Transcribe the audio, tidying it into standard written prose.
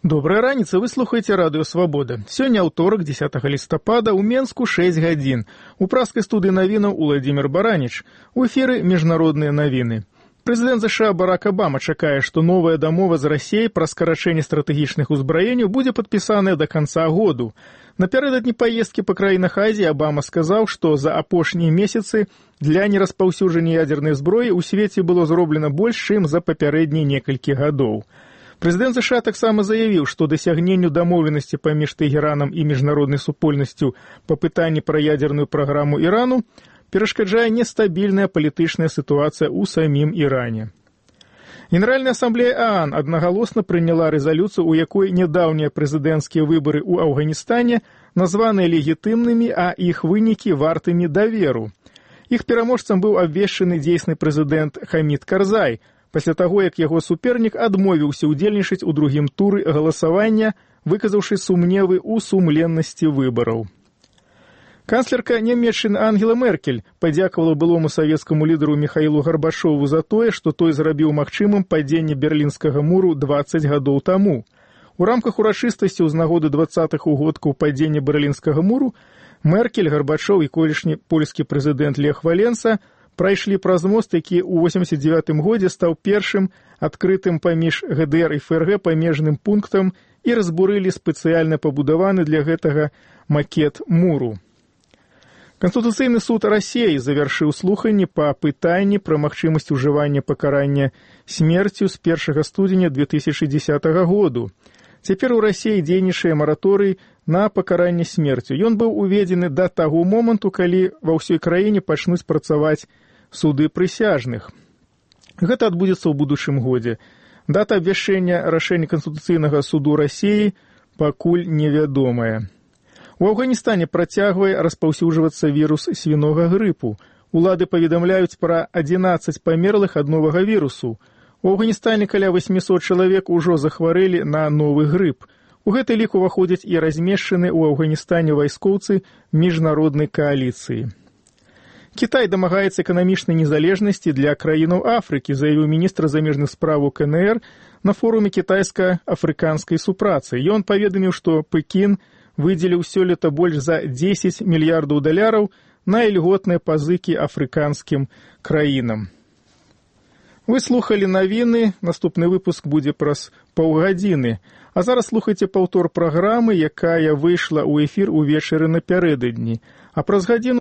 Добрая раніца, вы слухаеце радыё «Свабода». Сёння аўторак, 10 лістапада, у Менску 6 гадзін. У праскай студыі навінаў Уладзімір Бараніч. У эфіры міжнародныя навіны. Прэзідэнт США Барак Абама чакае, што новая дамова з Расіяй пра скарачэнне стратэгічных узбраенняў будзе падпісаная да канца году. Напярэдадні паездкі па краінах Азіі Абама сказаў, што за апошнія месяцы для нераспаўсюджання ядзернай зброі ў свеце было зроблена больш, чым за папярэднія некалькі гадоў. Прэзідэнт США таксама заявіў, што дасягненню дамоўленасці паміж Тэгеранам і міжнароднай супольнасцю па пытанні пра ядзерную праграму Ірану перашкаджае нестабільная палітычная сітуацыя ў самім Іране. Генеральная асамблея ААН аднагалосна прыняла рэзалюцыю, у якой нядаўнія прэзідэнцкія выбары ў Афганістане названыя легітымнымі, а іх вынікі вартымі даверу. Іх пераможцам быў абвешчаны дзейсны прэзідэнт Хамід Карзай, пасля таго, як яго супернік адмовіўся ўдзельнічаць у другім туры галасавання, выказаўшы сумневы ў сумленнасці выбараў. Канцлерка Нямецчыны Ангела Меркель падзякавала былому савецкаму лідару Міхаілу Гарбачову за тое, што той зрабіў магчымым падзенне Берлінскага муру 20 гадоў таму. У рамках урачыстасці з нагоды 20-х угодкаў падзення Берлінскага муру Меркель, Гарбачоў і колішні польскі прэзідэнт Лех Валенса прайшлі праз мост, які ў 89 годзе стаў першым адкрытым паміж ГДР і ФРГ памежным пунктам і разбурылі спецыяльна пабудаваны для гэтага макет муру. Канстытуцыйны суд Расіі завяршыў слуханні па пытанні пра магчымасць ужывання пакарання смерцю з 1 студзеня 2010 году. Цяпер у Расіі дзейнічае мараторый на пакаранне смерцю. Ён быў уведзены да таго моманту, калі ва ўсёй краіне пачнуць працаваць суды прысяжных. Гэта адбудзецца ў будучым годзе. Дата абвяшчэння рашэння Канстытуцыйнага суду Расіі пакуль невядомая. У Афганістане працягвае распаўсюджвацца вірус свінога грыпу. Улады паведамляюць пра 11 памерлых ад новага вірусу. У Афганістане каля 800 чалавек ужо захварэлі на новы грып. У гэты лік уваходзяць і размешчаны ў Афганістане вайскоўцы міжнароднай кааліцыі. Кітай дамагаецца эканамічнай незалежнасці для краінаў Афрыкі, заявіў міністр замежных спраў КНР на форуме кітайска-афрыканскай супрацы. Ён паведаміў, што Пекін выдзеліў сёлета больш за 10 мільярдаў даляраў на ільготныя пазыкі афрыканскім краінам. Вы слухалі навіны, наступны выпуск будзе праз паўгадзіны. А зараз слухайце паўтор праграмы, якая выйшла ў эфір увечары напярэдадні. А праз гадзіну